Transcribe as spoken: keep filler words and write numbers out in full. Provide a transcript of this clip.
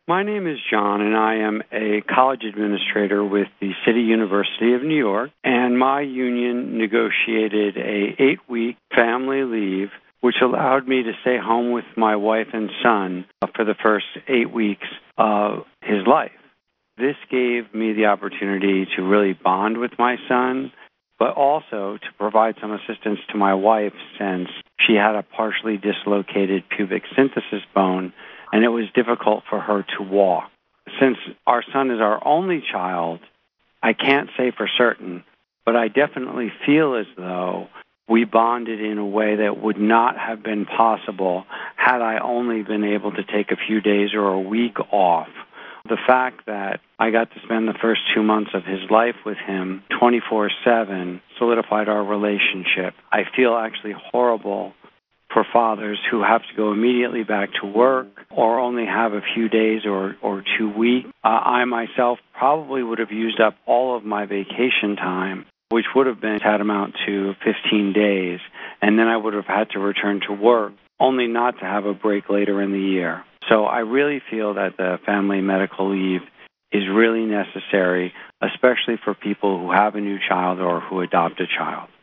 My name is John, and I am a college administrator with the City University of New York, and my union negotiated a eight-week family leave, which allowed me to stay home with my wife and son for the first eight weeks of his life. This gave me the opportunity to really bond with my son, but also to provide some assistance to my wife since she had a partially dislocated pubic symphysis bone, and it was difficult for her to walk. Since our son is our only child, I can't say for certain, but I definitely feel as though we bonded in a way that would not have been possible had I only been able to take a few days or a week off. The fact that I got to spend the first two months of his life with him twenty-four seven solidified our relationship. I feel actually horrible for fathers who have to go immediately back to work or only have a few days or, or two weeks. Uh, I myself probably would have used up all of my vacation time, which would have been tantamount to fifteen days, and then I would have had to return to work, only not to have a break later in the year. So I really feel that the family medical leave is really necessary, especially for people who have a new child or who adopt a child.